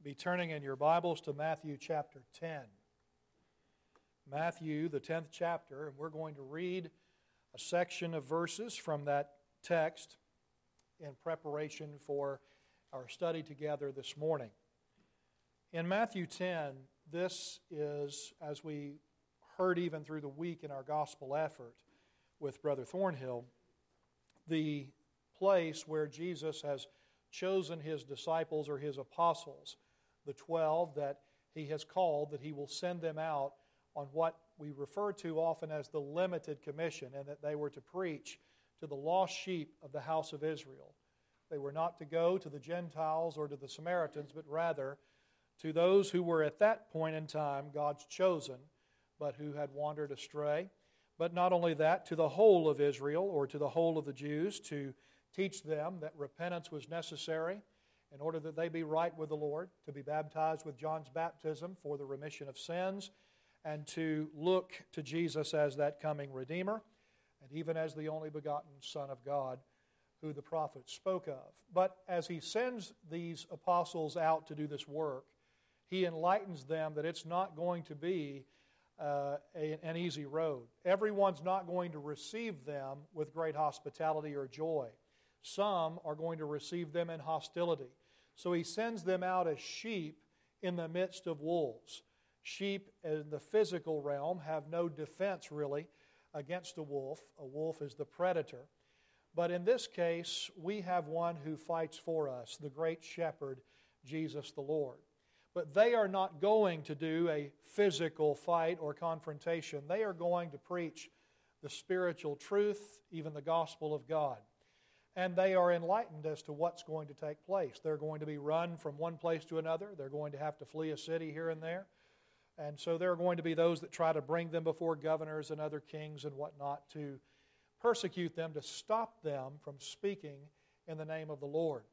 be turning in your Bibles to Matthew chapter 10. Matthew, the 10th chapter, and we're going to read a section of verses from that text in preparation for our study together this morning. In Matthew 10, this is, as we heard even through the week in our gospel effort with Brother Thornhill, the place where Jesus has chosen His disciples or His apostles, the 12 that He has called, that He will send them out on what we refer to often as the limited commission, and that they were to preach to the lost sheep of the house of Israel. They were not to go to the Gentiles or to the Samaritans, but rather to those who were at that point in time God's chosen, but who had wandered astray. But not only that, to the whole of Israel, or to the whole of the Jews, to teach them that repentance was necessary in order that they be right with the Lord, to be baptized with John's baptism for the remission of sins, and to look to Jesus as that coming Redeemer, and even as the only begotten Son of God, who the prophets spoke of. But as He sends these apostles out to do this work, He enlightens them that it's not going to be an easy road. Everyone's not going to receive them with great hospitality or joy. Some are going to receive them in hostility. So He sends them out as sheep in the midst of wolves. Sheep in the physical realm have no defense really against a wolf. A wolf is the predator. But in this case, we have one who fights for us, the great shepherd, Jesus the Lord. But they are not going to do a physical fight or confrontation. They are going to preach the spiritual truth, even the gospel of God. And they are enlightened as to what's going to take place. They're going to be run from one place to another. They're going to have to flee a city here and there. And so there are going to be those that try to bring them before governors and other kings and whatnot to persecute them, to stop them from speaking in the name of the Lord.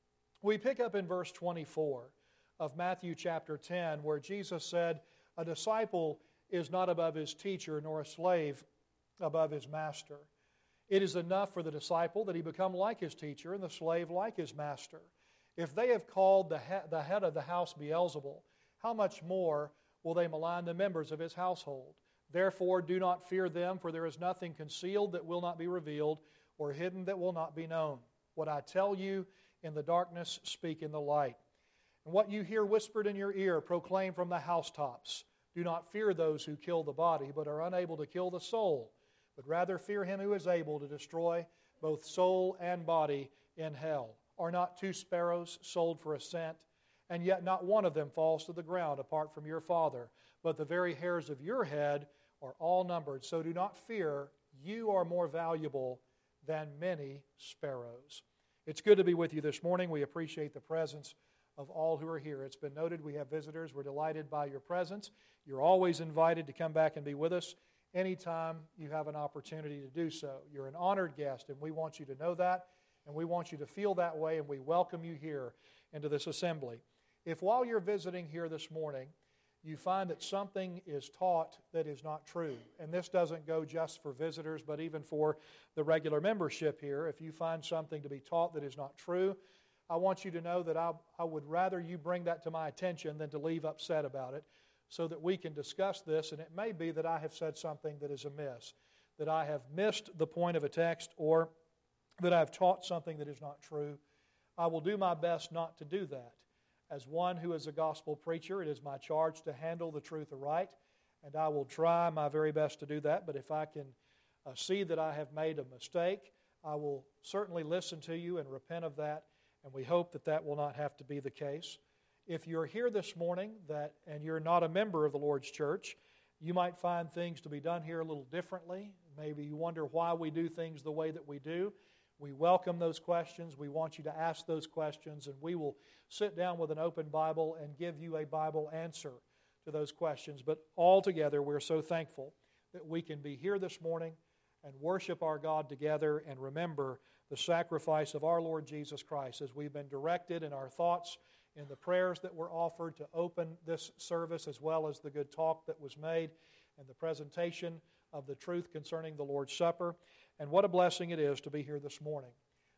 We pick up in verse 24 of Matthew chapter 10, where Jesus said, "A disciple is not above his teacher, nor a slave above his master. It is enough for the disciple that he become like his teacher and the slave like his master. If they have called the head of the house Beelzebul, how much more will they malign the members of his household? Therefore do not fear them, for there is nothing concealed that will not be revealed, or hidden that will not be known. What I tell you in the darkness, speak in the light. And what you hear whispered in your ear, proclaim from the housetops. Do not fear those who kill the body, but are unable to kill the soul, but rather fear Him who is able to destroy both soul and body in hell. Are not 2 sparrows sold for a cent? And yet not one of them falls to the ground apart from your Father. But the very hairs of your head are all numbered. So do not fear, you are more valuable than many sparrows." It's good to be with you this morning. We appreciate the presence of all who are here. It's been noted we have visitors. We're delighted by your presence. You're always invited to come back and be with us anytime you have an opportunity to do so. You're an honored guest, and we want you to know that, and we want you to feel that way, and we welcome you here into this assembly. If while you're visiting here this morning, you find that something is taught that is not true, and this doesn't go just for visitors, but even for the regular membership here, if you find something to be taught that is not true, I want you to know that I would rather you bring that to my attention than to leave upset about it, so that we can discuss this. And it may be that I have said something that is amiss, that I have missed the point of a text, or that I have taught something that is not true. I will do my best not to do that. As one who is a gospel preacher, it is my charge to handle the truth aright, and I will try my very best to do that. But if I can see that I have made a mistake, I will certainly listen to you and repent of that, and we hope that that will not have to be the case. If you're here this morning and you're not a member of the Lord's church, you might find things to be done here a little differently. Maybe you wonder why we do things the way that we do. We welcome those questions. We want you to ask those questions, and we will sit down with an open Bible and give you a Bible answer to those questions. But altogether, we're so thankful that we can be here this morning and worship our God together and remember the sacrifice of our Lord Jesus Christ as we've been directed in our thoughts in the prayers that were offered to open this service, as well as the good talk that was made and the presentation of the truth concerning the Lord's Supper. And what a blessing it is to be here this morning.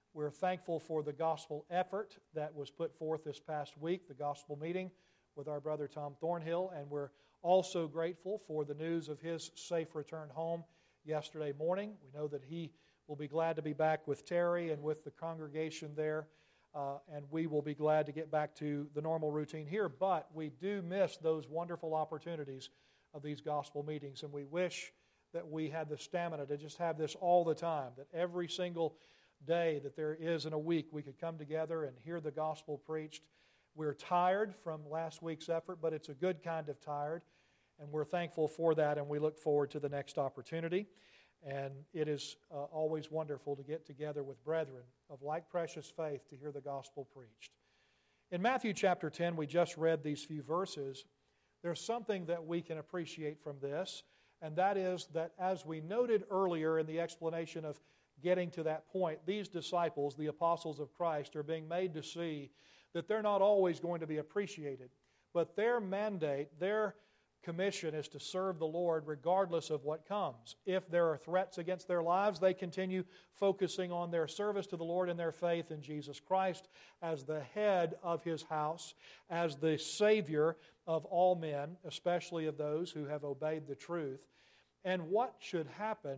We're thankful for the gospel effort that was put forth this past week, the gospel meeting with our brother Tom Thornhill, and we're also grateful for the news of his safe return home yesterday morning. We know that he will be glad to be back with Terry and with the congregation there, and we will be glad to get back to the normal routine here, but we do miss those wonderful opportunities of these gospel meetings, and we wish that we had the stamina to just have this all the time, that every single day that there is in a week we could come together and hear the gospel preached. We're tired from last week's effort, but it's a good kind of tired, and we're thankful for that, and we look forward to the next opportunity. And it is always wonderful to get together with brethren of like precious faith to hear the gospel preached. In Matthew chapter 10, we just read these few verses. There's something that we can appreciate from this, and that is that as we noted earlier in the explanation of getting to that point, these disciples, the apostles of Christ, are being made to see that they're not always going to be appreciated, but their mandate, their commission is to serve the Lord regardless of what comes. If there are threats against their lives, they continue focusing on their service to the Lord and their faith in Jesus Christ as the head of His house, as the Savior of all men, especially of those who have obeyed the truth. And what should happen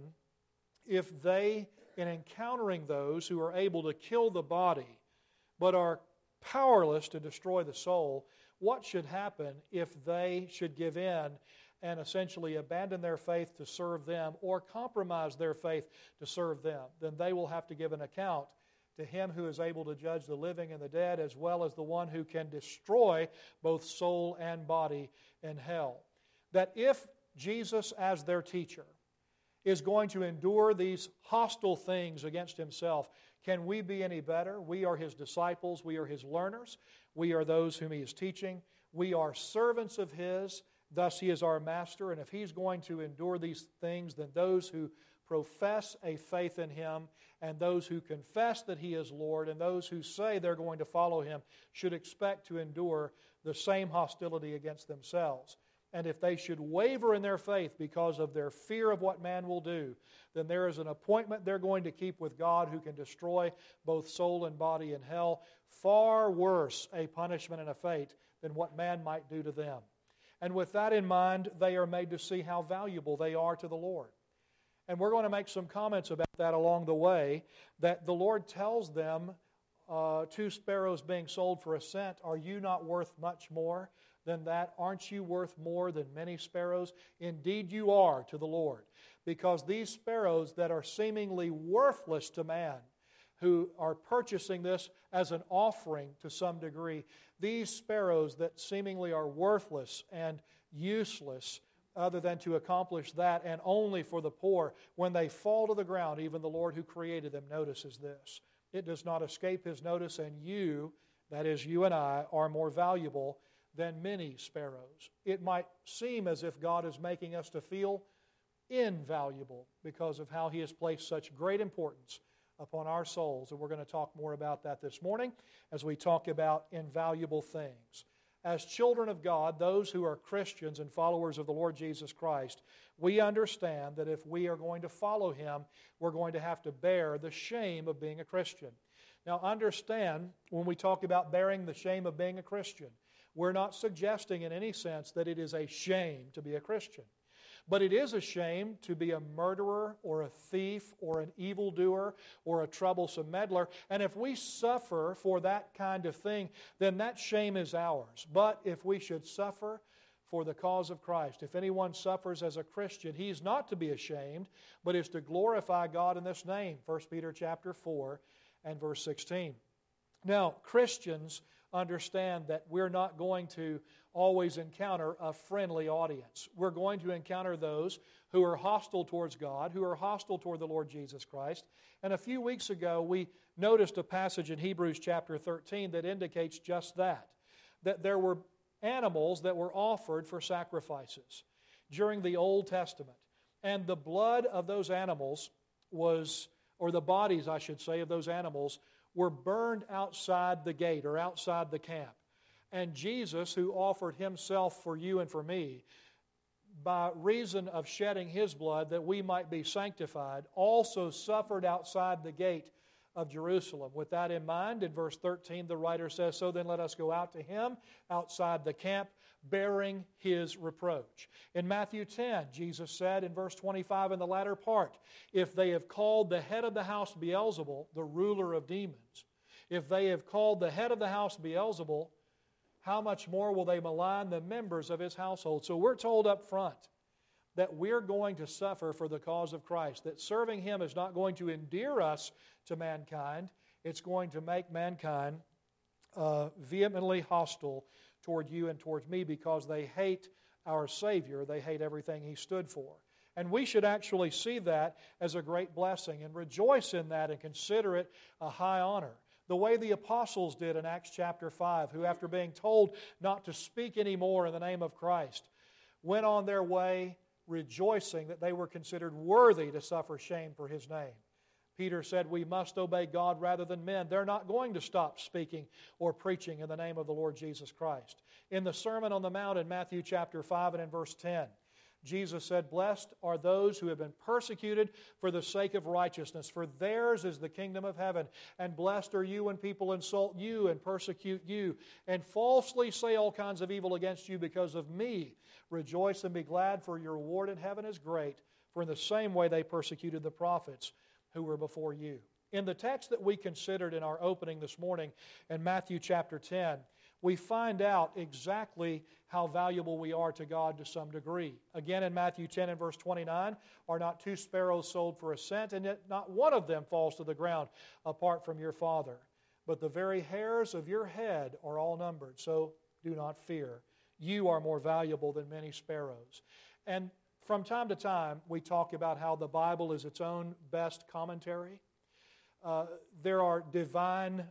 if they, in encountering those who are able to kill the body but are powerless to destroy the soul, what should happen if they should give in and essentially abandon their faith to serve them or compromise their faith to serve them? Then they will have to give an account to Him who is able to judge the living and the dead, as well as the one who can destroy both soul and body in hell. That if Jesus, as their teacher, is going to endure these hostile things against Himself, can we be any better? We are His disciples. We are His learners. We are those whom He is teaching. We are servants of His. Thus He is our master. And if He's going to endure these things, then those who profess a faith in Him and those who confess that He is Lord and those who say they're going to follow Him should expect to endure the same hostility against themselves. And if they should waver in their faith because of their fear of what man will do, then there is an appointment they're going to keep with God who can destroy both soul and body in hell. Far worse a punishment and a fate than what man might do to them. And with that in mind, they are made to see how valuable they are to the Lord. And we're going to make some comments about that along the way, that the Lord tells them, 2 sparrows being sold for a cent, are you not worth much more than that? Aren't you worth more than many sparrows? Indeed you are to the Lord, because these sparrows that are seemingly worthless to man, who are purchasing this as an offering to some degree, these sparrows that seemingly are worthless and useless other than to accomplish that and only for the poor, when they fall to the ground, even the Lord who created them notices this. It does not escape His notice, and you, that is you and I, are more valuable than many sparrows. It might seem as if God is making us to feel invaluable because of how He has placed such great importance upon our souls. And we're going to talk more about that this morning as we talk about invaluable things. As children of God, those who are Christians and followers of the Lord Jesus Christ, we understand that if we are going to follow Him, we're going to have to bear the shame of being a Christian. Now understand, when we talk about bearing the shame of being a Christian, we're not suggesting in any sense that it is a shame to be a Christian. But it is a shame to be a murderer or a thief or an evildoer or a troublesome meddler. And if we suffer for that kind of thing, then that shame is ours. But if we should suffer for the cause of Christ, if anyone suffers as a Christian, he's not to be ashamed, but is to glorify God in this name. 1 Peter chapter 4 and verse 16. Now, Christians understand that we're not going to always encounter a friendly audience. We're going to encounter those who are hostile towards God, who are hostile toward the Lord Jesus Christ. And a few weeks ago, we noticed a passage in Hebrews chapter 13 that indicates just that there were animals that were offered for sacrifices during the Old Testament. And the blood of those animals was, or the bodies, I should say, of those animals were burned outside the gate or outside the camp. And Jesus, who offered Himself for you and for me, by reason of shedding His blood that we might be sanctified, also suffered outside the gate of Jerusalem. With that in mind, in verse 13, the writer says, "So then let us go out to him outside the camp, bearing his reproach." In Matthew 10, Jesus said in verse 25 in the latter part, "If they have called the head of the house Beelzebul, the ruler of demons, if they have called the head of the house Beelzebul, how much more will they malign the members of his household?" So we're told up front that we're going to suffer for the cause of Christ, that serving him is not going to endear us to mankind, it's going to make mankind vehemently hostile toward you and toward me because they hate our Savior, they hate everything he stood for. And we should actually see that as a great blessing and rejoice in that and consider it a high honor. The way the apostles did in Acts chapter 5, who after being told not to speak anymore in the name of Christ, went on their way rejoicing that they were considered worthy to suffer shame for his name. Peter said, "We must obey God rather than men." They're not going to stop speaking or preaching in the name of the Lord Jesus Christ. In the Sermon on the Mount in Matthew chapter 5 and in verse 10, Jesus said, "Blessed are those who have been persecuted for the sake of righteousness, for theirs is the kingdom of heaven. And blessed are you when people insult you and persecute you, and falsely say all kinds of evil against you because of me. Rejoice and be glad, for your reward in heaven is great, for in the same way they persecuted the prophets who were before you." In the text that we considered in our opening this morning in Matthew chapter 10, we find out exactly how valuable we are to God to some degree. Again, in Matthew 10 and verse 29, "Are not 2 sparrows sold for a cent, and yet not one of them falls to the ground apart from your Father? But the very hairs of your head are all numbered, so do not fear. You are more valuable than many sparrows." And from time to time, we talk about how the Bible is its own best commentary. There is divine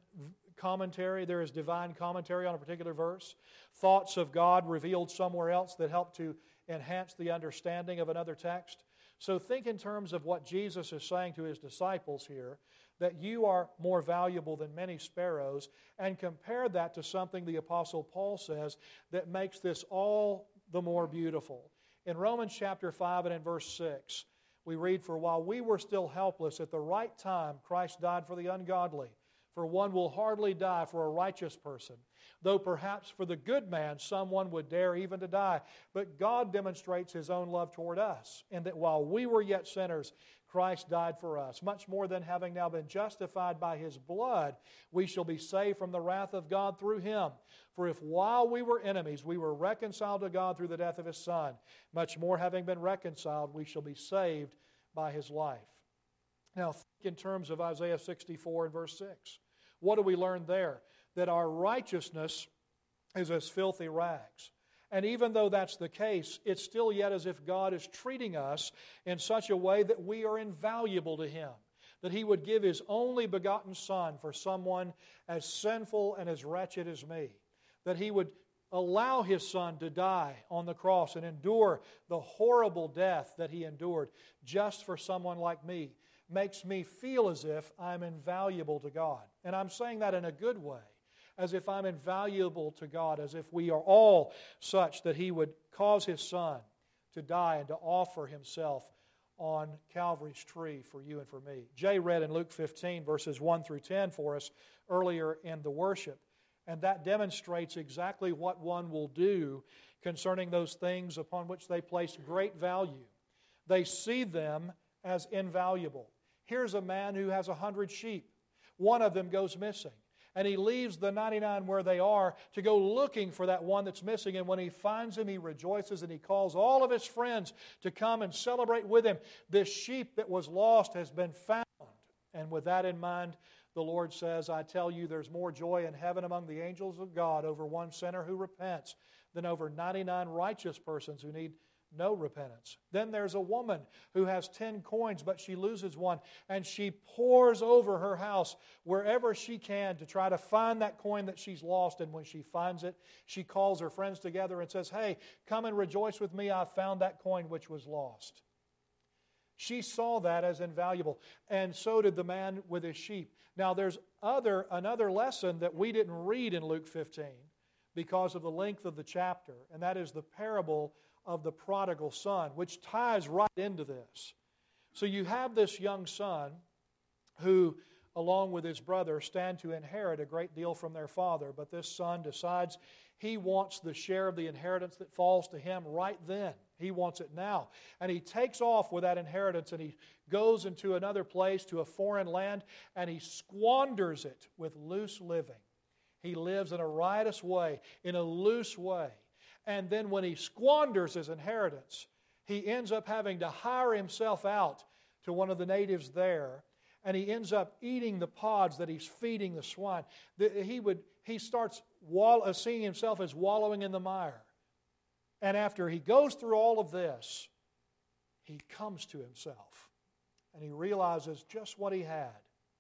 commentary on a particular verse, thoughts of God revealed somewhere else that help to enhance the understanding of another text. So think in terms of what Jesus is saying to his disciples here, that you are more valuable than many sparrows, and compare that to something the Apostle Paul says that makes this all the more beautiful. In Romans chapter 5 and in verse 6, we read, "For while we were still helpless, at the right time Christ died for the ungodly. For one will hardly die for a righteous person, though perhaps for the good man someone would dare even to die. But God demonstrates his own love toward us, in that while we were yet sinners, Christ died for us. Much more than having now been justified by his blood, we shall be saved from the wrath of God through him. For if while we were enemies, we were reconciled to God through the death of his Son, much more having been reconciled, we shall be saved by his life." Now, think in terms of Isaiah 64 and verse 6. What do we learn there? That our righteousness is as filthy rags. And even though that's the case, it's still yet as if God is treating us in such a way that we are invaluable to him. That he would give his only begotten Son for someone as sinful and as wretched as me. That he would allow his Son to die on the cross and endure the horrible death that he endured just for someone like me. Makes me feel as if I'm invaluable to God. And I'm saying that in a good way, as if I'm invaluable to God, as if we are all such that he would cause his Son to die and to offer himself on Calvary's tree for you and for me. Jay read in Luke 15, verses 1 through 10 for us earlier in the worship. And that demonstrates exactly what one will do concerning those things upon which they place great value. They see them as invaluable. Here's a man who has 100 sheep. One of them goes missing. And he leaves the 99 where they are to go looking for that one that's missing. And when he finds him, he rejoices and he calls all of his friends to come and celebrate with him. This sheep that was lost has been found. And with that in mind, the Lord says, "I tell you, there's more joy in heaven among the angels of God over one sinner who repents than over 99 righteous persons who need no repentance." Then there's a woman who has 10 coins, but she loses one, and she pours over her house wherever she can to try to find that coin that she's lost. And when she finds it, she calls her friends together and says, "Hey, come and rejoice with me. I found that coin which was lost." She saw that as invaluable, and so did the man with his sheep. Now, there's another lesson that we didn't read in Luke 15 because of the length of the chapter, and that is the parable of the prodigal son, which ties right into this. So you have this young son who along with his brother, stand to inherit a great deal from their father. But this son decides he wants the share of the inheritance that falls to him right then. He wants it now. And he takes off with that inheritance and he goes into another place, to a foreign land, and he squanders it with loose living. He lives in a riotous way, in a loose way. And then when he squanders his inheritance, he ends up having to hire himself out to one of the natives there, and he ends up eating the pods that he's feeding the swine. He starts seeing himself as wallowing in the mire. And after he goes through all of this, he comes to himself, and he realizes just what he had.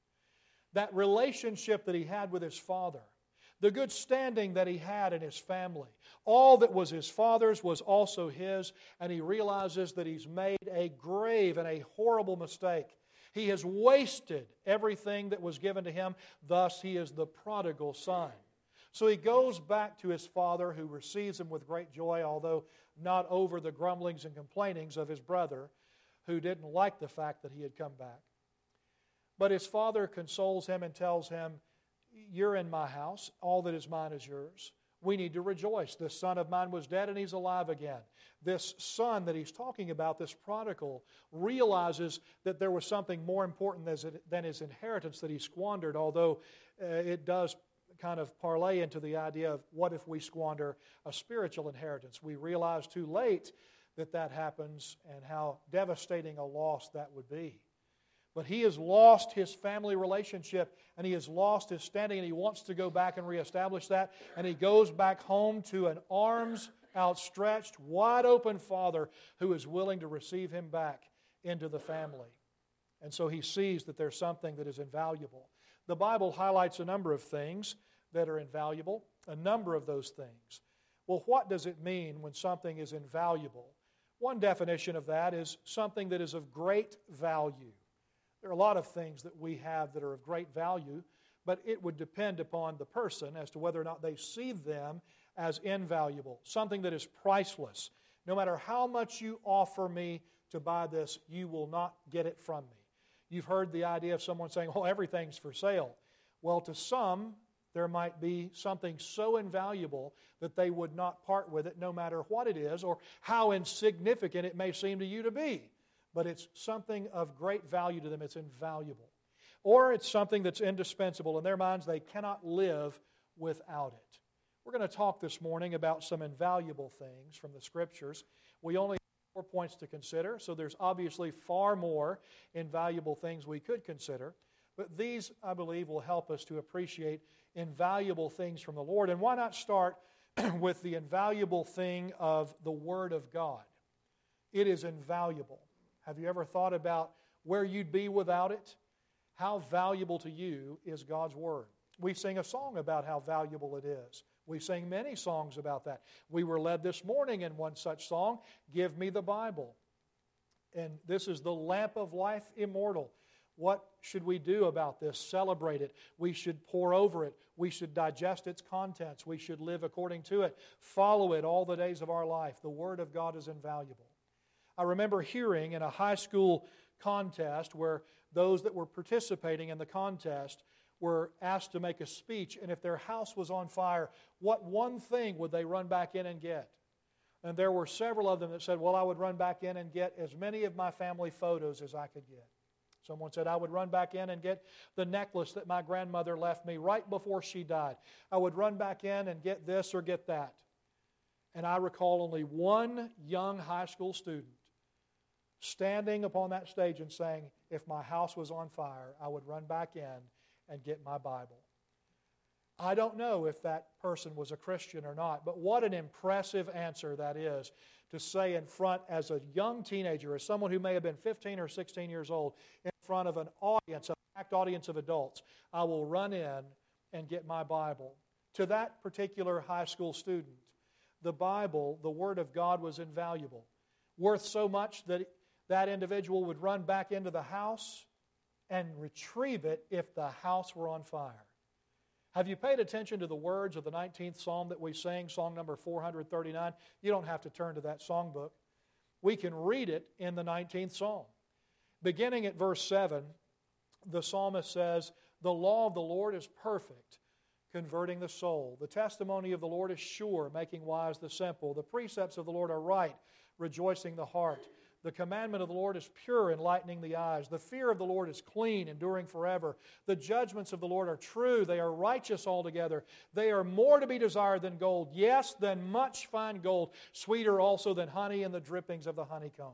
That relationship that he had with his father, the good standing that he had in his family. All that was his father's was also his, and he realizes that he's made a grave and a horrible mistake. He has wasted everything that was given to him, thus he is the prodigal son. So he goes back to his father, who receives him with great joy, although not over the grumblings and complainings of his brother, who didn't like the fact that he had come back. But his father consoles him and tells him, "You're in my house. All that is mine is yours. We need to rejoice. This son of mine was dead and he's alive again." This son that he's talking about, this prodigal, realizes that there was something more important than his inheritance that he squandered, although it does kind of parlay into the idea of what if we squander a spiritual inheritance. We realize too late that happens and how devastating a loss that would be. But he has lost his family relationship and he has lost his standing, and he wants to go back and reestablish that. And he goes back home to an arms outstretched, wide open father who is willing to receive him back into the family. And so he sees that there's something that is invaluable. The Bible highlights a number of things that are invaluable, a number of those things. Well, what does it mean when something is invaluable? One definition of that is something that is of great value. There are a lot of things that we have that are of great value, but it would depend upon the person as to whether or not they see them as invaluable, something that is priceless. No matter how much you offer me to buy this, you will not get it from me. You've heard the idea of someone saying, "Oh, everything's for sale." Well, to some, there might be something so invaluable that they would not part with it no matter what it is or how insignificant it may seem to you to be. But it's something of great value to them. It's invaluable. Or it's something that's indispensable. In their minds, they cannot live without it. We're going to talk this morning about some invaluable things from the Scriptures. We only have 4 points to consider, so there's obviously far more invaluable things we could consider. But these, I believe, will help us to appreciate invaluable things from the Lord. And why not start with the invaluable thing of the Word of God? It is invaluable. Have you ever thought about where you'd be without it? How valuable to you is God's Word? We sing a song about how valuable it is. We sing many songs about that. We were led this morning in one such song, "Give Me the Bible." And this is the lamp of life immortal. What should we do about this? Celebrate it. We should pore over it. We should digest its contents. We should live according to it. Follow it all the days of our life. The Word of God is invaluable. I remember hearing in a high school contest where those that were participating in the contest were asked to make a speech, and if their house was on fire, what one thing would they run back in and get? And there were several of them that said, "Well, I would run back in and get as many of my family photos as I could get." Someone said, "I would run back in and get the necklace that my grandmother left me right before she died. I would run back in and get this or get that." And I recall only one young high school student standing upon that stage and saying, "If my house was on fire, I would run back in and get my Bible." I don't know if that person was a Christian or not, but what an impressive answer that is to say in front as a young teenager, as someone who may have been 15 or 16 years old, in front of an audience, a packed audience of adults, "I will run in and get my Bible." To that particular high school student, the Bible, the Word of God, was invaluable, worth so much that that individual would run back into the house and retrieve it if the house were on fire. Have you paid attention to the words of the 19th Psalm that we sang, Song number 439? You don't have to turn to that songbook. We can read it in the 19th Psalm. Beginning at verse 7, the psalmist says, "The law of the Lord is perfect, converting the soul. The testimony of the Lord is sure, making wise the simple. The precepts of the Lord are right, rejoicing the heart. The commandment of the Lord is pure, enlightening the eyes. The fear of the Lord is clean, enduring forever. The judgments of the Lord are true. They are righteous altogether. They are more to be desired than gold, yes, than much fine gold, sweeter also than honey and the drippings of the honeycomb."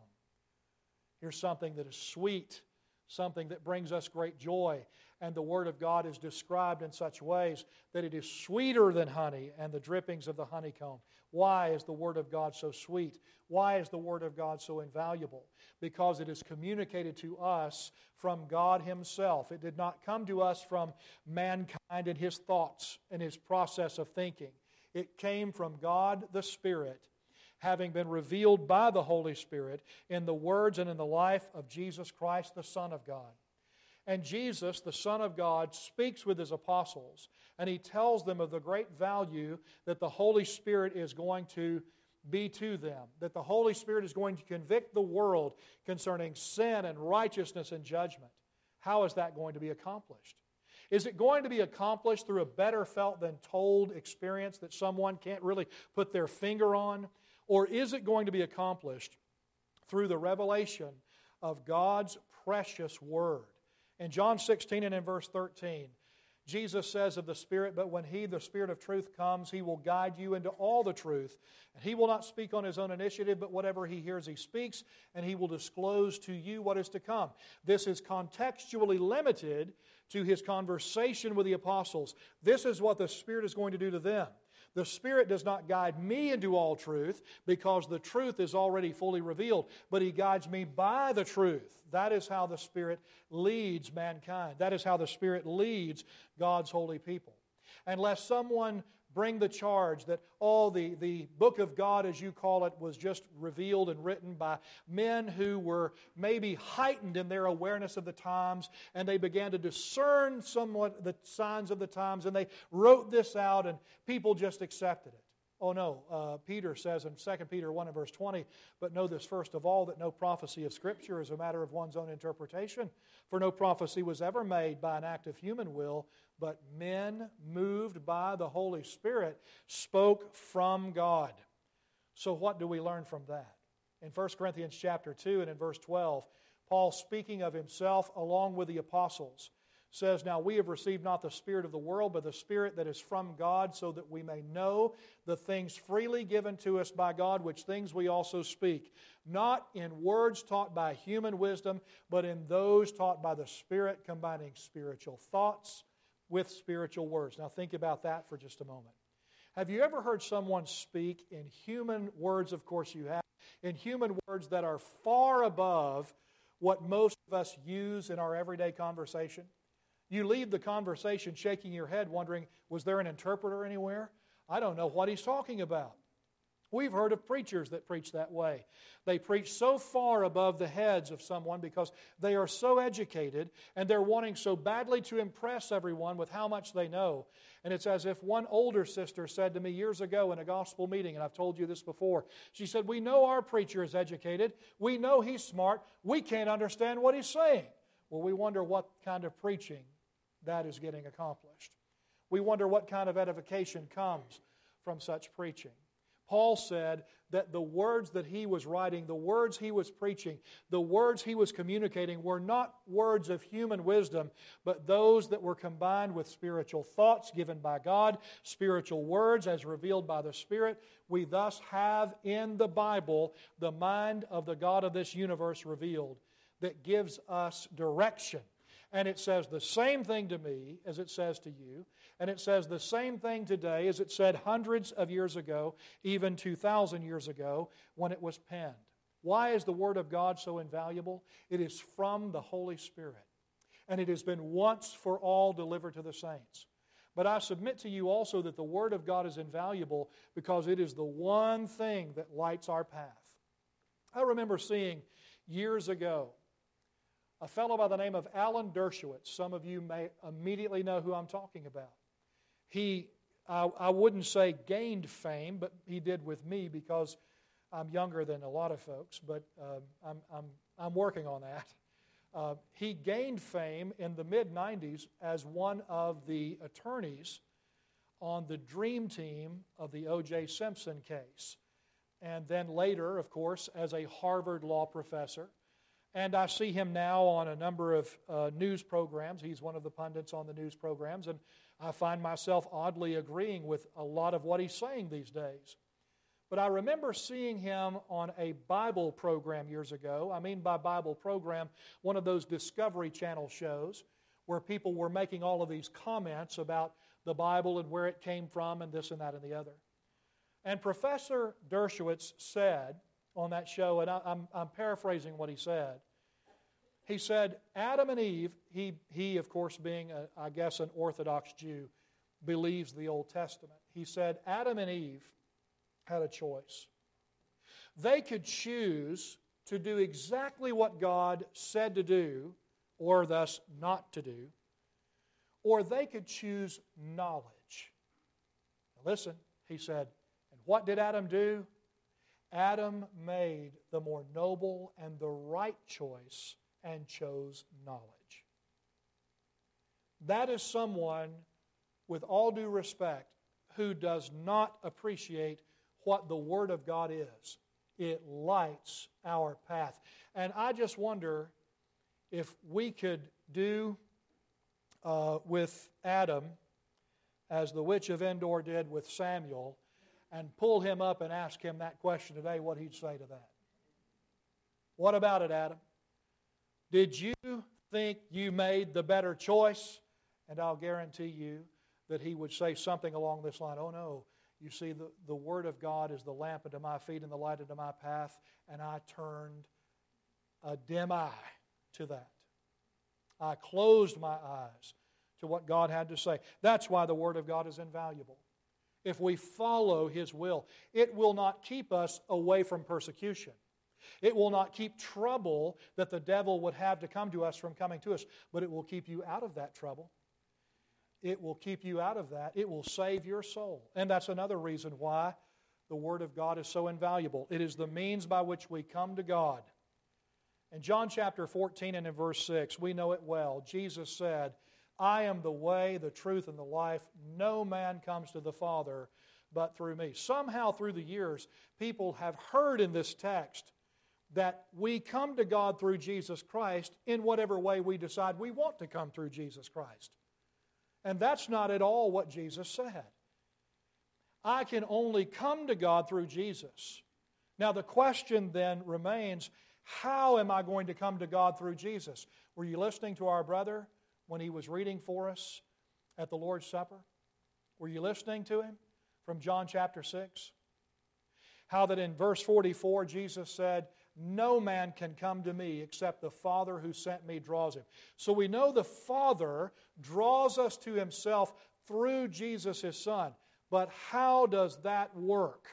Here's something that is sweet, something that brings us great joy. And the Word of God is described in such ways that it is sweeter than honey and the drippings of the honeycomb. Why is the Word of God so sweet? Why is the Word of God so invaluable? Because it is communicated to us from God Himself. It did not come to us from mankind and his thoughts and his process of thinking. It came from God the Spirit, having been revealed by the Holy Spirit in the words and in the life of Jesus Christ, the Son of God. And Jesus, the Son of God, speaks with His apostles, and He tells them of the great value that the Holy Spirit is going to be to them, that the Holy Spirit is going to convict the world concerning sin and righteousness and judgment. How is that going to be accomplished? Is it going to be accomplished through a better felt than told experience that someone can't really put their finger on? Or is it going to be accomplished through the revelation of God's precious Word? In John 16 and in verse 13, Jesus says of the Spirit, "But when He, the Spirit of truth, comes, He will guide you into all the truth. And He will not speak on His own initiative, but whatever He hears He speaks, and He will disclose to you what is to come." This is contextually limited to His conversation with the apostles. This is what the Spirit is going to do to them. The Spirit does not guide me into all truth because the truth is already fully revealed, but He guides me by the truth. That is how the Spirit leads mankind. That is how the Spirit leads God's holy people. Unless someone bring the charge that, the book of God, as you call it, was just revealed and written by men who were maybe heightened in their awareness of the times, and they began to discern somewhat the signs of the times, and they wrote this out, and people just accepted it. Oh no, Peter says in 2 Peter 1 and verse 20, "But know this first of all, that no prophecy of Scripture is a matter of one's own interpretation. For no prophecy was ever made by an act of human will, but men moved by the Holy Spirit spoke from God." So what do we learn from that? In 1 Corinthians chapter 2 and in verse 12, Paul, speaking of himself along with the apostles, says, "Now we have received not the spirit of the world, but the Spirit that is from God, so that we may know the things freely given to us by God, which things we also speak, not in words taught by human wisdom, but in those taught by the Spirit, combining spiritual thoughts with spiritual words." Now think about that for just a moment. Have you ever heard someone speak in human words? Of course you have. In human words that are far above what most of us use in our everyday conversation. You leave the conversation shaking your head wondering, was there an interpreter anywhere? I don't know what he's talking about. We've heard of preachers that preach that way. They preach so far above the heads of someone because they are so educated and they're wanting so badly to impress everyone with how much they know. And it's as if one older sister said to me years ago in a gospel meeting, and I've told you this before, she said, "We know our preacher is educated. We know he's smart. We can't understand what he's saying." Well, we wonder what kind of preaching that is getting accomplished. We wonder what kind of edification comes from such preaching. Paul said that the words that he was writing, the words he was preaching, the words he was communicating were not words of human wisdom, but those that were combined with spiritual thoughts given by God, spiritual words as revealed by the Spirit. We thus have in the Bible the mind of the God of this universe revealed that gives us direction. And it says the same thing to me as it says to you. And it says the same thing today as it said hundreds of years ago, even 2,000 years ago, when it was penned. Why is the Word of God so invaluable? It is from the Holy Spirit. And it has been once for all delivered to the saints. But I submit to you also that the Word of God is invaluable because it is the one thing that lights our path. I remember seeing years ago a fellow by the name of Alan Dershowitz. Some of you may immediately know who I'm talking about. He, I wouldn't say gained fame, but he did with me because I'm younger than a lot of folks, but I'm working on that. He gained fame in the mid-90s as one of the attorneys on the dream team of the O.J. Simpson case. And then later, of course, as a Harvard law professor. And I see him now on a number of news programs. He's one of the pundits on the news programs. And I find myself oddly agreeing with a lot of what he's saying these days. But I remember seeing him on a Bible program years ago. I mean by Bible program, one of those Discovery Channel shows where people were making all of these comments about the Bible and where it came from and this and that and the other. And Professor Dershowitz said on that show, and I'm paraphrasing what he said. He said, Adam and Eve, he of course being, I guess, an Orthodox Jew, believes the Old Testament. He said, Adam and Eve had a choice. They could choose to do exactly what God said to do, or thus not to do, or they could choose knowledge. Now listen, he said, and what did Adam do? Adam made the more noble and the right choice and chose knowledge. That is someone, with all due respect, who does not appreciate what the Word of God is. It lights our path. And I just wonder if we could do with Adam as the witch of Endor did with Samuel, and pull him up and ask him that question today, what he'd say to that. What about it, Adam? Did you think you made the better choice? And I'll guarantee you that he would say something along this line, oh no, you see, the Word of God is the lamp unto my feet and the light unto my path, and I turned a dim eye to that. I closed my eyes to what God had to say. That's why the Word of God is invaluable. If we follow His will, it will not keep us away from persecution. It will not keep trouble that the devil would have to come to us from coming to us, but it will keep you out of that trouble. It will keep you out of that. It will save your soul. And that's another reason why the Word of God is so invaluable. It is the means by which we come to God. In John chapter 14 and in verse 6, we know it well. Jesus said, I am the way, the truth, and the life. No man comes to the Father but through me. Somehow through the years, people have heard in this text that we come to God through Jesus Christ in whatever way we decide we want to come through Jesus Christ. And that's not at all what Jesus said. I can only come to God through Jesus. Now the question then remains, how am I going to come to God through Jesus? Were you listening to our brother when he was reading for us at the Lord's Supper? Were you listening to him from John chapter 6? How that in verse 44 Jesus said, no man can come to me except the Father who sent me draws him. So we know the Father draws us to Himself through Jesus His Son. But how does that work?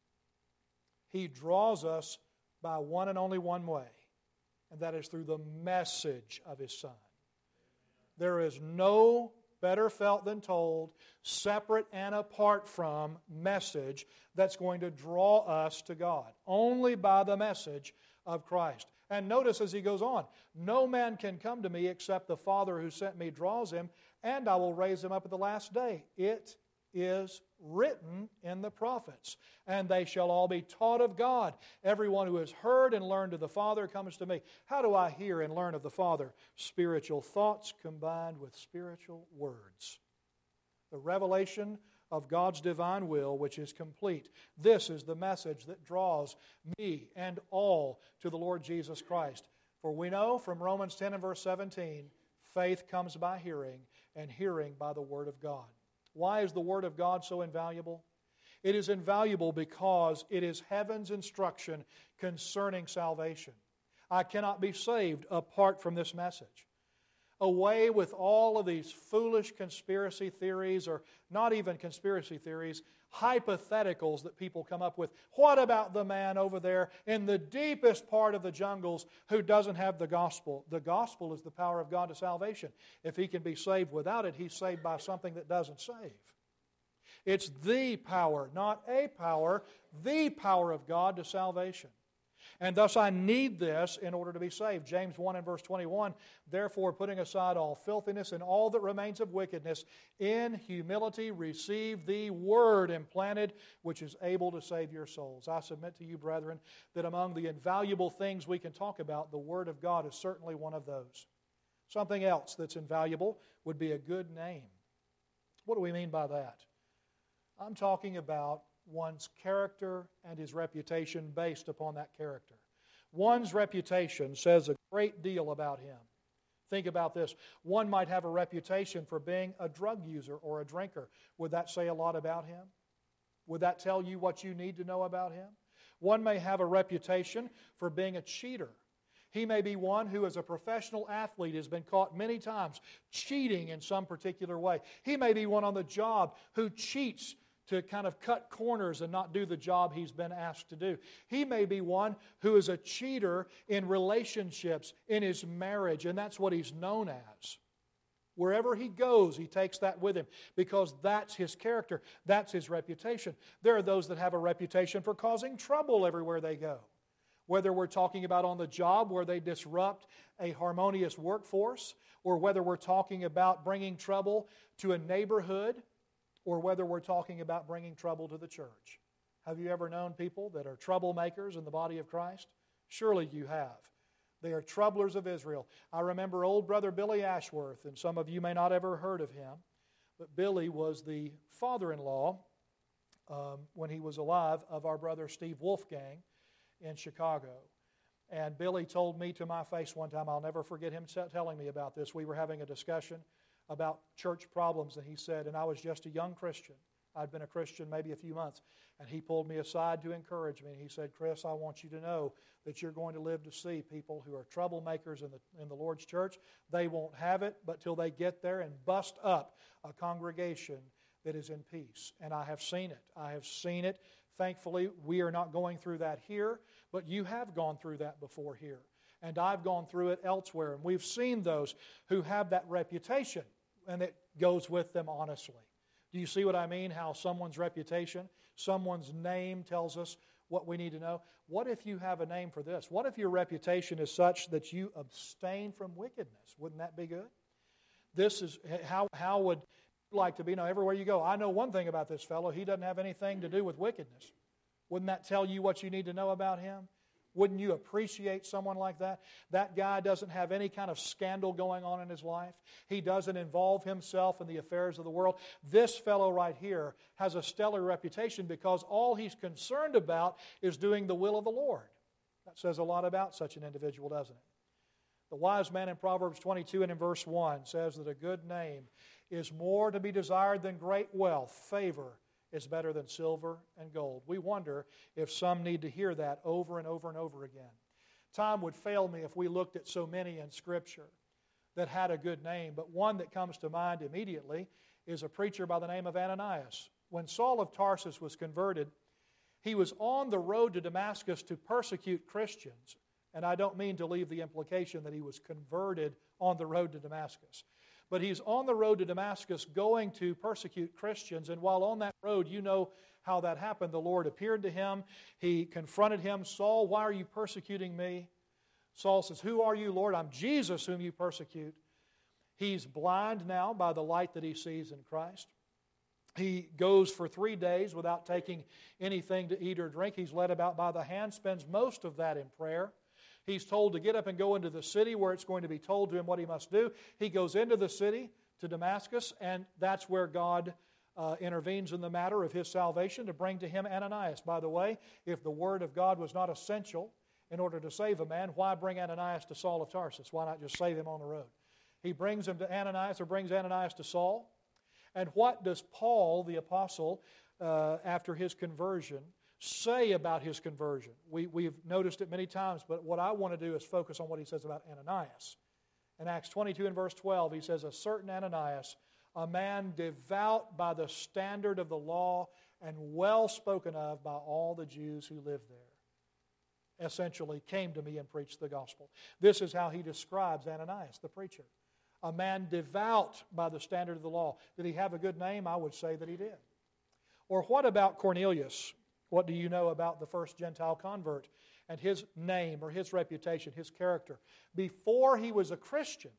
He draws us by one and only one way, and that is through the message of His Son. There is no better felt than told, separate and apart from message that's going to draw us to God. Only by the message of Christ. And notice as he goes on, no man can come to me except the Father who sent me draws him, and I will raise him up at the last day. It is written in the prophets, and they shall all be taught of God. Everyone who has heard and learned of the Father comes to me. How do I hear and learn of the Father? Spiritual thoughts combined with spiritual words. The revelation of God's divine will, which is complete. This is the message that draws me and all to the Lord Jesus Christ. For we know from Romans 10 and verse 17, faith comes by hearing, and hearing by the Word of God. Why is the Word of God so invaluable? It is invaluable because it is heaven's instruction concerning salvation. I cannot be saved apart from this message. Away with all of these foolish conspiracy theories, or not even conspiracy theories, hypotheticals that people come up with. What about the man over there in the deepest part of the jungles who doesn't have the gospel? The gospel is the power of God to salvation. If he can be saved without it, he's saved by something that doesn't save. It's the power, not a power, the power of God to salvation. And thus I need this in order to be saved. James 1 and verse 21, therefore putting aside all filthiness and all that remains of wickedness, in humility receive the word implanted, which is able to save your souls. I submit to you, brethren, that among the invaluable things we can talk about, the Word of God is certainly one of those. Something else that's invaluable would be a good name. What do we mean by that? I'm talking about one's character and his reputation based upon that character. One's reputation says a great deal about him. Think about this. One might have a reputation for being a drug user or a drinker. Would that say a lot about him? Would that tell you what you need to know about him? One may have a reputation for being a cheater. He may be one who, as a professional athlete, has been caught many times cheating in some particular way. He may be one on the job who cheats to kind of cut corners and not do the job he's been asked to do. He may be one who is a cheater in relationships, in his marriage, and that's what he's known as. Wherever he goes, he takes that with him because that's his character, that's his reputation. There are those that have a reputation for causing trouble everywhere they go. Whether we're talking about on the job where they disrupt a harmonious workforce, or whether we're talking about bringing trouble to a neighborhood, or whether we're talking about bringing trouble to the church. Have you ever known people that are troublemakers in the body of Christ? Surely you have. They are troublers of Israel. I remember old brother Billy Ashworth, and some of you may not ever heard of him, but Billy was the father-in-law, when he was alive, of our brother Steve Wolfgang in Chicago. And Billy told me to my face one time, I'll never forget him telling me about this. We were having a discussion about church problems, and he said, and I was just a young Christian. I'd been a Christian maybe a few months. And he pulled me aside to encourage me. And he said, Chris, I want you to know that you're going to live to see people who are troublemakers in the Lord's church. They won't have it, but till they get there and bust up a congregation that is in peace. And I have seen it. I have seen it. Thankfully, we are not going through that here, but you have gone through that before here. And I've gone through it elsewhere. And we've seen those who have that reputation, and it goes with them honestly. Do you see what I mean? How someone's reputation, someone's name tells us what we need to know. What if you have a name for this? What if your reputation is such that you abstain from wickedness? Wouldn't that be good? This is how would you like to be? Now, everywhere you go, I know one thing about this fellow. He doesn't have anything to do with wickedness. Wouldn't that tell you what you need to know about him? Wouldn't you appreciate someone like that? That guy doesn't have any kind of scandal going on in his life. He doesn't involve himself in the affairs of the world. This fellow right here has a stellar reputation because all he's concerned about is doing the will of the Lord. That says a lot about such an individual, doesn't it? The wise man in Proverbs 22 and in verse 1 says that a good name is more to be desired than great wealth. Favor is better than silver and gold. We wonder if some need to hear that over and over and over again. Time would fail me if we looked at so many in Scripture that had a good name, but one that comes to mind immediately is a preacher by the name of Ananias. When Saul of Tarsus was converted, he was on the road to Damascus to persecute Christians. And I don't mean to leave the implication that he was converted on the road to Damascus. But he's on the road to Damascus going to persecute Christians. And while on that road, you know how that happened. The Lord appeared to him. He confronted him. Saul, why are you persecuting me? Saul says, who are you, Lord? I'm Jesus whom you persecute. He's blind now by the light that he sees in Christ. He goes for 3 days without taking anything to eat or drink. He's led about by the hand, spends most of that in prayer. He's told to get up and go into the city where it's going to be told to him what he must do. He goes into the city to Damascus, and that's where God intervenes in the matter of his salvation to bring to him Ananias. By the way, if the Word of God was not essential in order to save a man, why bring Ananias to Saul of Tarsus? Why not just save him on the road? He brings him to Ananias, or brings Ananias to Saul. And what does Paul, the apostle, after his conversion, say about his conversion? We've noticed it many times, but what I want to do is focus on what he says about Ananias. In Acts 22 and verse 12, he says, a certain Ananias, a man devout by the standard of the law and well spoken of by all the Jews who lived there, essentially came to me and preached the gospel. This is how he describes Ananias, the preacher. A man devout by the standard of the law. Did he have a good name? I would say that he did. Or what about Cornelius? What do you know about the first Gentile convert and his name or his reputation, his character, before he was a Christian.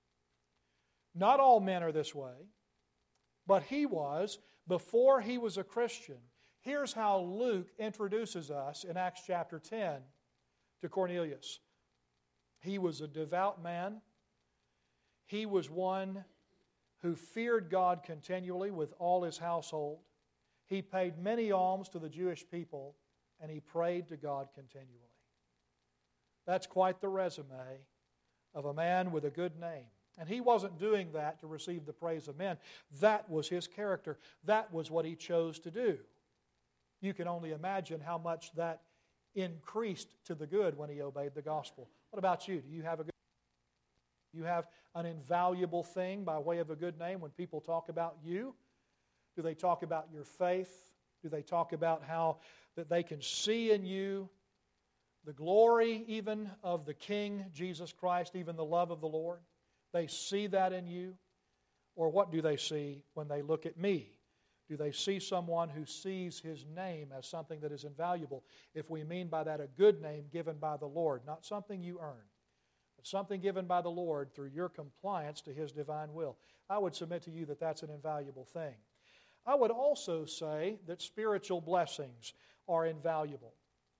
Not all men are this way, but he was before he was a Christian. Here's how Luke introduces us in Acts chapter 10 to Cornelius. He was a devout man. He was one who feared God continually with all his household. He paid many alms to the Jewish people, and he prayed to God continually. That's quite the resume of a man with a good name. And he wasn't doing that to receive the praise of men. That was his character. That was what he chose to do. You can only imagine how much that increased to the good when he obeyed the gospel. What about you? Do you have a good You have an invaluable thing by way of a good name when people talk about you? Do they talk about your faith? Do they talk about how that they can see in you the glory even of the King, Jesus Christ, even the love of the Lord? They see that in you? Or what do they see when they look at me? Do they see someone who sees his name as something that is invaluable? If we mean by that a good name given by the Lord, not something you earn, but something given by the Lord through your compliance to His divine will. I would submit to you that that's an invaluable thing. I would also say that spiritual blessings are invaluable.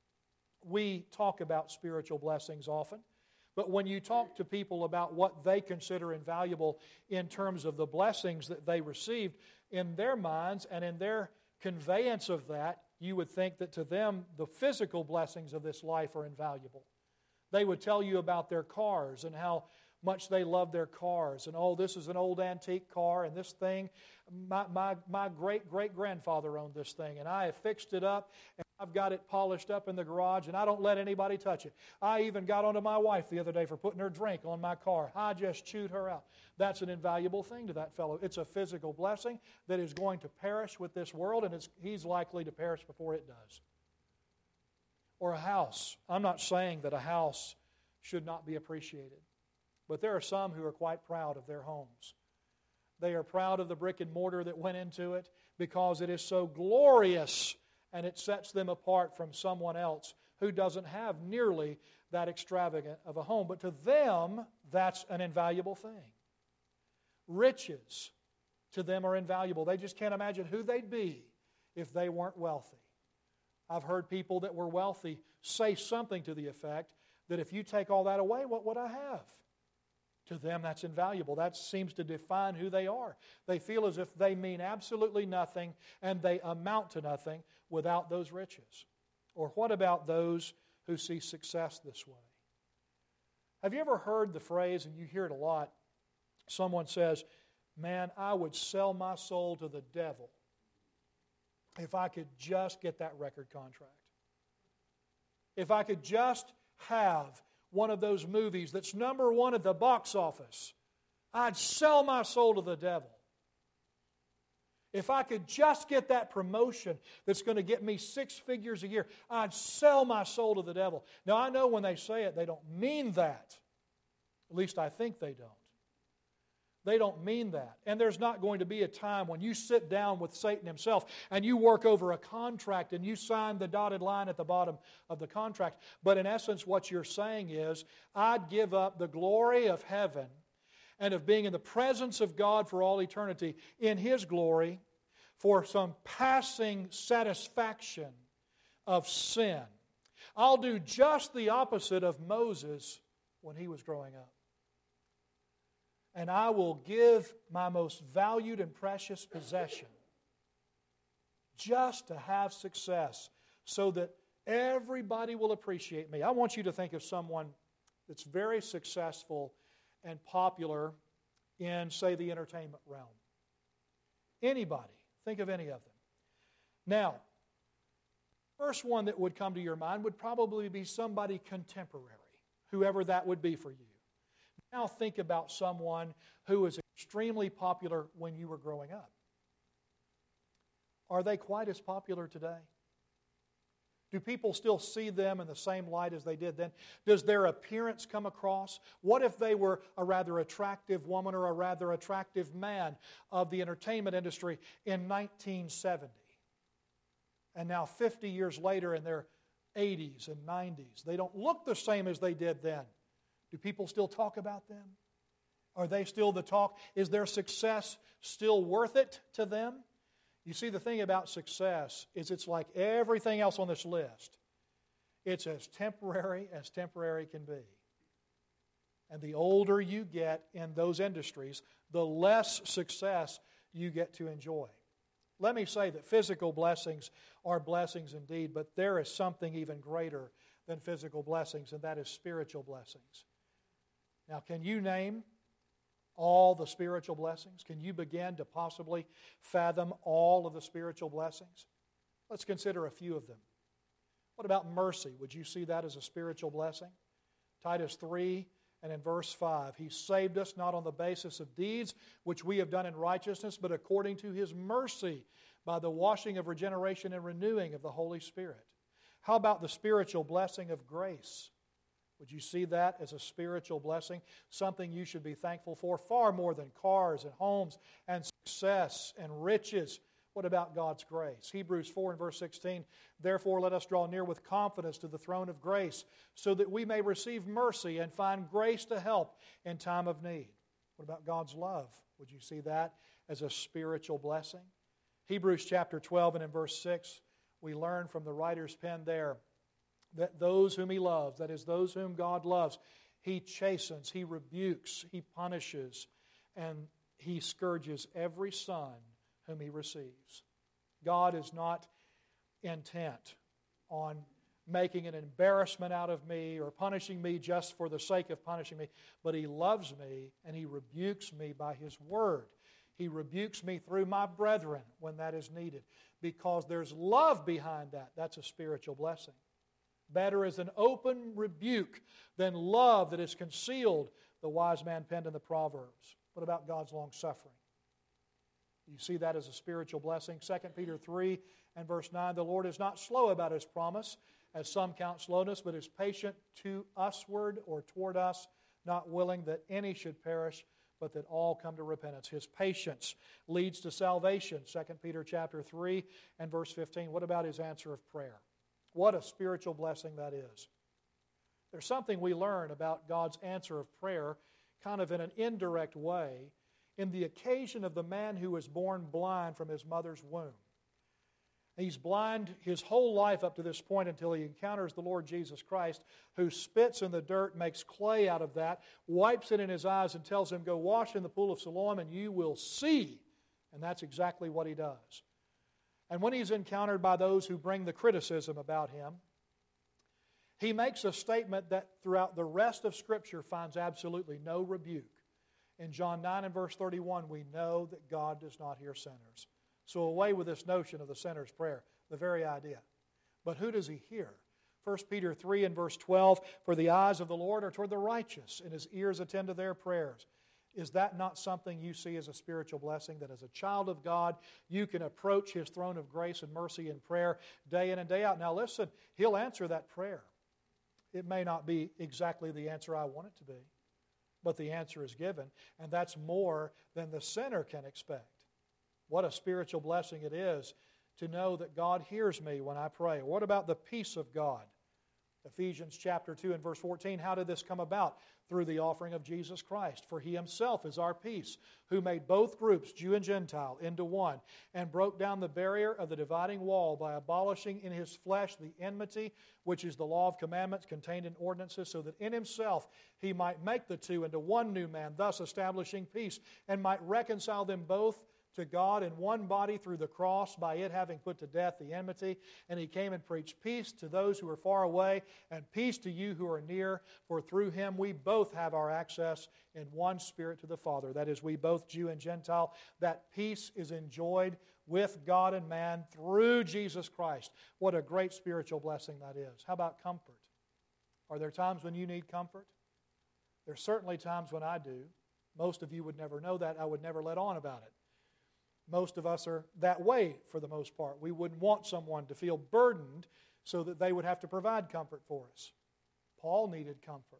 We talk about spiritual blessings often, but when you talk to people about what they consider invaluable in terms of the blessings that they received, in their minds and in their conveyance of that, you would think that to them the physical blessings of this life are invaluable. They would tell you about their cars and how much they love their cars. And, oh, this is an old antique car, and this thing, my great-great-grandfather owned this thing, and I have fixed it up, and I've got it polished up in the garage, and I don't let anybody touch it. I even got onto my wife the other day for putting her drink on my car. I just chewed her out. That's an invaluable thing to that fellow. It's a physical blessing that is going to perish with this world, and he's likely to perish before it does. Or a house. I'm not saying that a house should not be appreciated, but there are some who are quite proud of their homes. They are proud of the brick and mortar that went into it because it is so glorious and it sets them apart from someone else who doesn't have nearly that extravagant of a home. But to them, that's an invaluable thing. Riches to them are invaluable. They just can't imagine who they'd be if they weren't wealthy. I've heard people that were wealthy say something to the effect that if you take all that away, what would I have? To them, that's invaluable. That seems to define who they are. They feel as if they mean absolutely nothing and they amount to nothing without those riches. Or what about those who see success this way? Have you ever heard the phrase, and you hear it a lot, someone says, "Man, I would sell my soul to the devil if I could just get that record contract. If I could just have one of those movies that's number one at the box office, I'd sell my soul to the devil. If I could just get that promotion that's going to get me 6 figures a year, I'd sell my soul to the devil." Now, I know when they say it, they don't mean that. At least I think they don't. They don't mean that. And there's not going to be a time when you sit down with Satan himself and you work over a contract and you sign the dotted line at the bottom of the contract. But in essence, what you're saying is, I'd give up the glory of heaven and of being in the presence of God for all eternity in His glory for some passing satisfaction of sin. I'll do just the opposite of Moses when he was growing up. And I will give my most valued and precious possession just to have success so that everybody will appreciate me. I want you to think of someone that's very successful and popular in, say, the entertainment realm. Anybody. Think of any of them. Now, first one that would come to your mind would probably be somebody contemporary, whoever that would be for you. Now think about someone who was extremely popular when you were growing up. Are they quite as popular today? Do people still see them in the same light as they did then? Does their appearance come across? What if they were a rather attractive woman or a rather attractive man of the entertainment industry in 1970? And now 50 years later and they're 80s and 90s. They don't look the same as they did then. Do people still talk about them? Are they still the talk? Is their success still worth it to them? You see, the thing about success is it's like everything else on this list. It's as temporary can be. And the older you get in those industries, the less success you get to enjoy. Let me say that physical blessings are blessings indeed, but there is something even greater than physical blessings, and that is spiritual blessings. Now, can you name all the spiritual blessings? Can you begin to possibly fathom all of the spiritual blessings? Let's consider a few of them. What about mercy? Would you see that as a spiritual blessing? Titus 3 and in verse 5, He saved us not on the basis of deeds which we have done in righteousness, but according to His mercy by the washing of regeneration and renewing of the Holy Spirit. How about the spiritual blessing of grace? Would you see that as a spiritual blessing? Something you should be thankful for far more than cars and homes and success and riches. What about God's grace? Hebrews 4 and verse 16, therefore let us draw near with confidence to the throne of grace, so that we may receive mercy and find grace to help in time of need. What about God's love? Would you see that as a spiritual blessing? Hebrews chapter 12 and in verse 6, we learn from the writer's pen there that those whom He loves, that is, those whom God loves, He chastens, He rebukes, He punishes, and He scourges every son whom He receives. God is not intent on making an embarrassment out of me or punishing me just for the sake of punishing me, but He loves me and He rebukes me by His Word. He rebukes me through my brethren when that is needed, because there's love behind that. That's a spiritual blessing. Better is an open rebuke than love that is concealed, the wise man penned in the Proverbs. What about God's long suffering? You see that as a spiritual blessing. 2 Peter 3 and verse 9, the Lord is not slow about His promise, as some count slowness, but is patient to usward or toward us, not willing that any should perish, but that all come to repentance. His patience leads to salvation. 2 Peter chapter 3 and verse 15. What about His answer of prayer? What a spiritual blessing that is. There's something we learn about God's answer of prayer kind of in an indirect way in the occasion of the man who was born blind from his mother's womb. He's blind his whole life up to this point until he encounters the Lord Jesus Christ, who spits in the dirt, makes clay out of that, wipes it in his eyes and tells him, go wash in the pool of Siloam and you will see. And that's exactly what he does. And when he's encountered by those who bring the criticism about him, he makes a statement that throughout the rest of Scripture finds absolutely no rebuke. In John 9 and verse 31, we know that God does not hear sinners. So away with this notion of the sinner's prayer, the very idea. But who does He hear? 1 Peter 3 and verse 12, for the eyes of the Lord are toward the righteous, and His ears attend to their prayers. Is that not something you see as a spiritual blessing, that as a child of God, you can approach His throne of grace and mercy in prayer day in and day out? Now listen, He'll answer that prayer. It may not be exactly the answer I want it to be, but the answer is given, and that's more than the sinner can expect. What a spiritual blessing it is to know that God hears me when I pray. What about the peace of God? Ephesians chapter 2 and verse 14, how did this come about? Through the offering of Jesus Christ. For He Himself is our peace, who made both groups, Jew and Gentile, into one, and broke down the barrier of the dividing wall by abolishing in His flesh the enmity, which is the law of commandments contained in ordinances, so that in Himself He might make the two into one new man, thus establishing peace, and might reconcile them both to God in one body through the cross, by it having put to death the enmity. And He came and preached peace to those who are far away, and peace to you who are near. For through Him we both have our access in one Spirit to the Father. That is, we both Jew and Gentile. That peace is enjoyed with God and man through Jesus Christ. What a great spiritual blessing that is. How about comfort? Are there times when you need comfort? There's certainly times when I do. Most of you would never know that. I would never let on about it. Most of us are that way for the most part. We wouldn't want someone to feel burdened so that they would have to provide comfort for us. Paul needed comfort.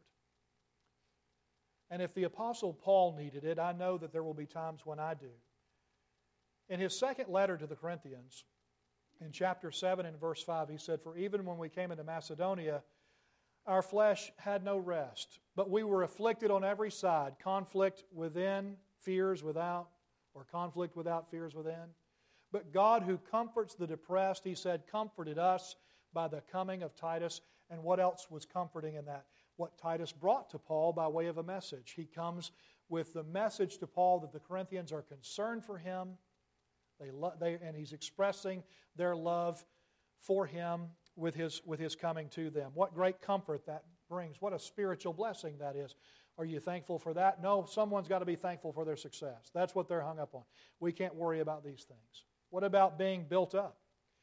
And if the Apostle Paul needed it, I know that there will be times when I do. In his second letter to the Corinthians, In chapter 7 and verse 5, he said, "For even when we came into Macedonia, our flesh had no rest, but we were afflicted on every side, conflict within, fears without, or conflict without, fears within. But God who comforts the depressed," he said, "comforted us by the coming of Titus." And what else was comforting in that? What Titus brought to Paul by way of a message. He comes with the message to Paul that the Corinthians are concerned for him, and he's expressing their love for him with his coming to them. What great comfort that brings. What a spiritual blessing that is. Are you thankful for that? No, someone's got to be thankful for their success. That's what they're hung up on. We can't worry about these things. What about being built up?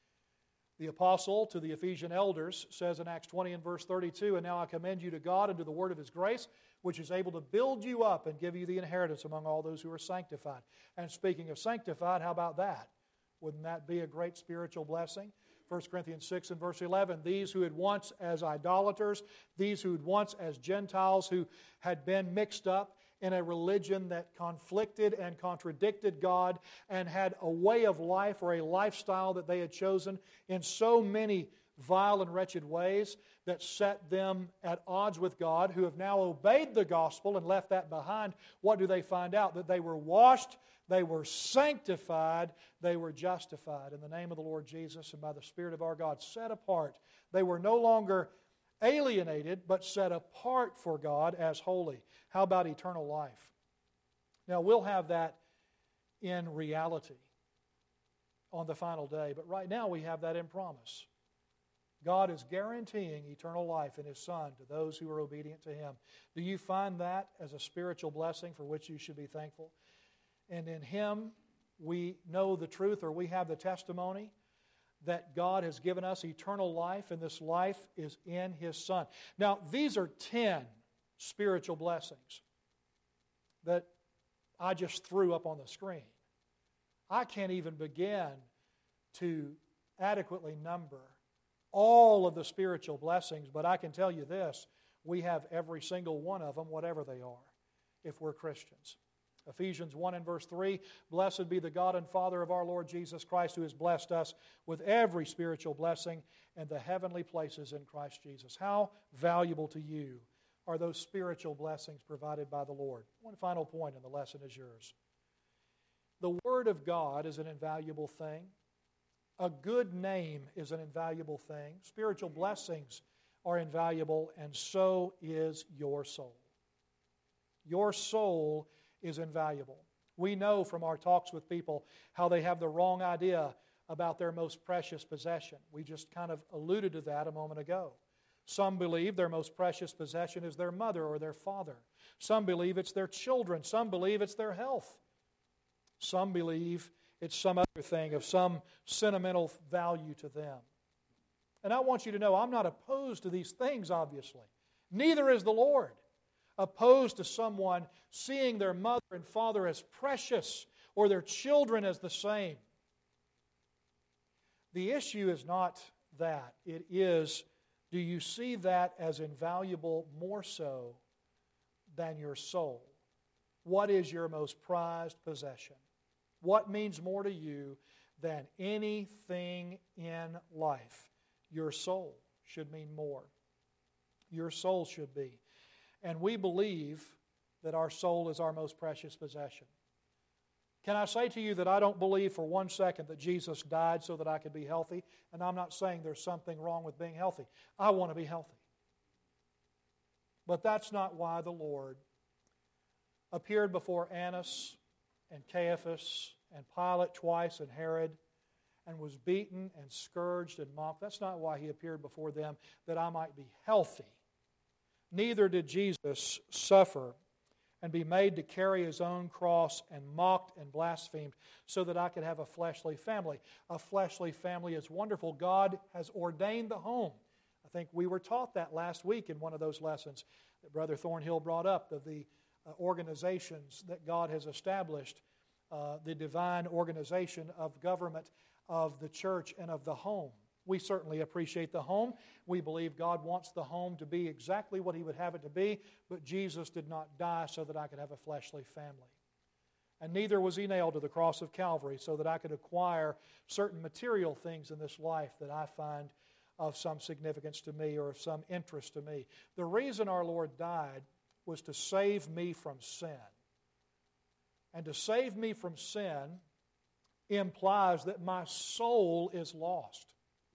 The apostle to the Ephesian elders says in Acts 20 and verse 32, "And now I commend you to God and to the word of His grace, which is able to build you up and give you the inheritance among all those who are sanctified." And speaking of sanctified, how about that? Wouldn't that be a great spiritual blessing? 1 Corinthians 6 and verse 11, "These who had once as idolaters, these who had once as Gentiles, who had been mixed up in a religion that conflicted and contradicted God and had a way of life or a lifestyle that they had chosen in so many vile and wretched ways that set them at odds with God, who have now obeyed the gospel and left that behind, what do they find out? That they were washed, they were sanctified, they were justified in the name of the Lord Jesus and by the Spirit of our God, set apart. They were no longer alienated, but set apart for God as holy. How about eternal life? Now, we'll have that in reality on the final day, but right now we have that in promise. God is guaranteeing eternal life in His Son to those who are obedient to Him. Do you find that as a spiritual blessing for which you should be thankful? And in Him we know the truth, or we have the testimony that God has given us eternal life, and this life is in His Son. Now, these are 10 spiritual blessings that I just threw up on the screen. I can't even begin to adequately number all of the spiritual blessings, but I can tell you this, we have every single one of them, whatever they are, if we're Christians. Ephesians 1 and verse 3, "Blessed be the God and Father of our Lord Jesus Christ, who has blessed us with every spiritual blessing in the heavenly places in Christ Jesus." How valuable to you are those spiritual blessings provided by the Lord? One final point, and the lesson is yours. The Word of God is an invaluable thing. A good name is an invaluable thing. Spiritual blessings are invaluable, and so is your soul. Your soul is invaluable. We know from our talks with people how they have the wrong idea about their most precious possession. We just kind of alluded to that a moment ago. Some believe their most precious possession is their mother or their father. Some believe it's their children. Some believe it's their health. Some believe it's some other thing of some sentimental value to them. And I want you to know, I'm not opposed to these things, obviously. Neither is the Lord opposed to someone seeing their mother and father as precious or their children as the same. The issue is not that. It is, do you see that as invaluable more so than your soul? What is your most prized possession? What means more to you than anything in life? Your soul should mean more. Your soul should be. And we believe that our soul is our most precious possession. Can I say to you that I don't believe for one second that Jesus died so that I could be healthy? And I'm not saying there's something wrong with being healthy. I want to be healthy. But that's not why the Lord appeared before Annas and Caiaphas and Pilate twice and Herod and was beaten and scourged and mocked. That's not why He appeared before them, that I might be healthy. Neither did Jesus suffer and be made to carry His own cross and mocked and blasphemed so that I could have a fleshly family. A fleshly family is wonderful. God has ordained the home. I think we were taught that last week in one of those lessons that Brother Thornhill brought up, of the organizations that God has established, the divine organization of government of the church and of the home. We certainly appreciate the home. We believe God wants the home to be exactly what He would have it to be, but Jesus did not die so that I could have a fleshly family. And neither was he nailed to the cross of Calvary so that I could acquire certain material things in this life that I find of some significance to me or of some interest to me. The reason our Lord died was to save me from sin. And to save me from sin implies that my soul is lost.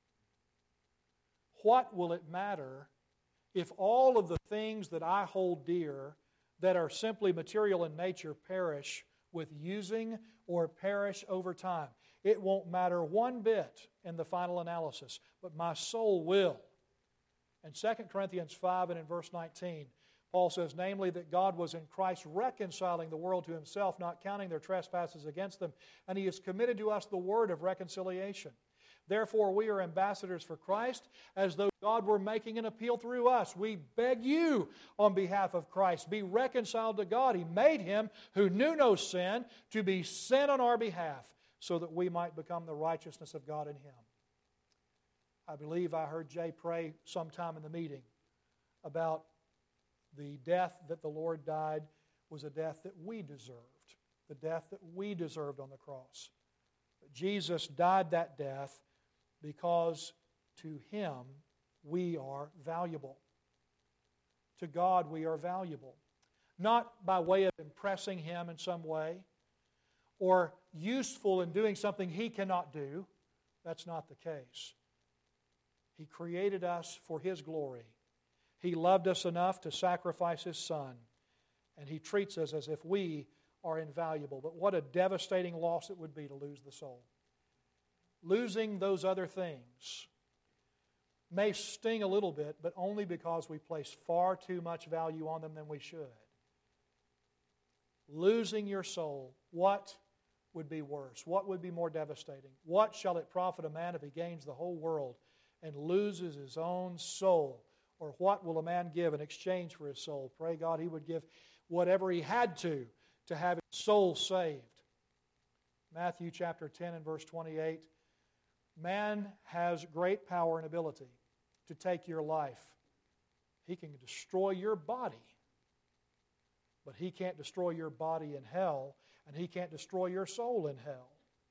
What will it matter if all of the things that I hold dear that are simply material in nature perish with using or perish over time? It won't matter one bit in the final analysis, but my soul will. In 2 Corinthians 5 and in verse 19, Paul says, namely, that God was in Christ reconciling the world to himself, not counting their trespasses against them, and he has committed to us the word of reconciliation. Therefore, we are ambassadors for Christ, as though God were making an appeal through us. We beg you on behalf of Christ, be reconciled to God. He made him who knew no sin to be sin on our behalf, so that we might become the righteousness of God in him. I believe I heard Jay pray sometime in the meeting about the death that the Lord died was a death that we deserved, the death that we deserved on the cross. But Jesus died that death because to him we are valuable. To God we are valuable. Not by way of impressing him in some way or useful in doing something he cannot do. That's not the case. He created us for his glory. He loved us enough to sacrifice his Son, and he treats us as if we are invaluable. But what a devastating loss it would be to lose the soul. Losing those other things may sting a little bit, but only because we place far too much value on them than we should. Losing your soul, what would be worse? What would be more devastating? What shall it profit a man if he gains the whole world and loses his own soul? Or what will a man give in exchange for his soul? Pray God he would give whatever he had to have his soul saved. Matthew chapter 10 and verse 28, man has great power and ability to take your life. He can destroy your body, but he can't destroy your body in hell, and he can't destroy your soul in hell.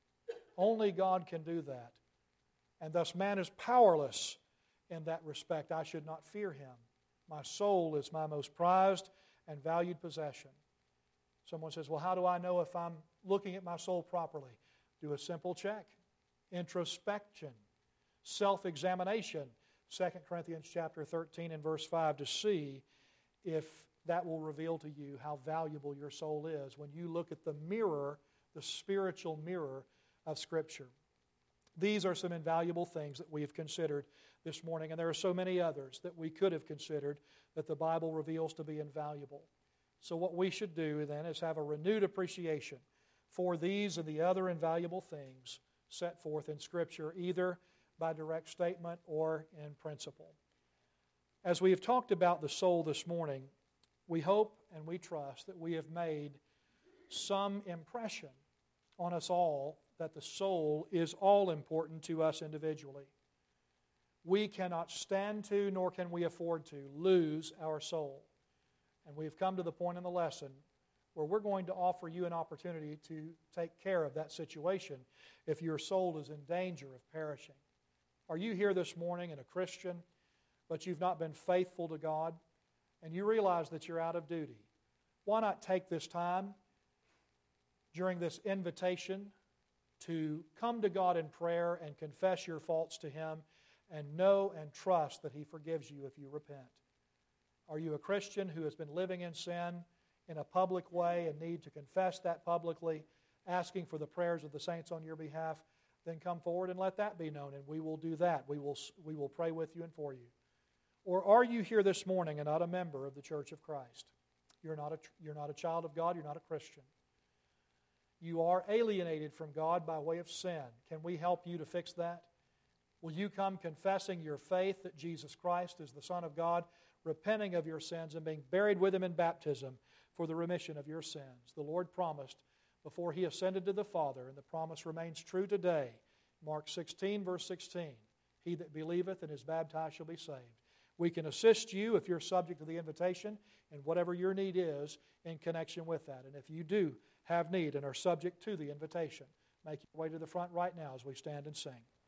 Only God can do that. And thus man is powerless in that respect. I should not fear him. My soul is my most prized and valued possession. Someone says, well, how do I know if I'm looking at my soul properly? Do a simple check. Introspection. Self-examination. 2 Corinthians chapter 13 and verse 5 to see if that will reveal to you how valuable your soul is when you look at the mirror, the spiritual mirror of Scripture. These are some invaluable things that we have considered this morning, and there are so many others that we could have considered that the Bible reveals to be invaluable. So what we should do then is have a renewed appreciation for these and the other invaluable things set forth in Scripture, either by direct statement or in principle. As we have talked about the soul this morning, we hope and we trust that we have made some impression on us all that the soul is all important to us individually. We cannot stand to, nor can we afford to, lose our soul. And we have come to the point in the lesson where we're going to offer you an opportunity to take care of that situation if your soul is in danger of perishing. Are you here this morning and a Christian, but you've not been faithful to God, and you realize that you're out of duty? Why not take this time during this invitation to come to God in prayer and confess your faults to him and know and trust that he forgives you if you repent? Are you a Christian who has been living in sin in a public way and need to confess that publicly, asking for the prayers of the saints on your behalf? Then come forward and let that be known, and we will do that. We will pray with you and for you. Or are you here this morning and not a member of the Church of Christ? You're not a child of God. You're not a Christian. You are alienated from God by way of sin. Can we help you to fix that? Will you come confessing your faith that Jesus Christ is the Son of God, repenting of your sins, and being buried with him in baptism for the remission of your sins? The Lord promised before he ascended to the Father, and the promise remains true today. Mark 16, verse 16, he that believeth and is baptized shall be saved. We can assist you if you're subject to the invitation and whatever your need is in connection with that. And if you do have need and are subject to the invitation, make your way to the front right now as we stand and sing.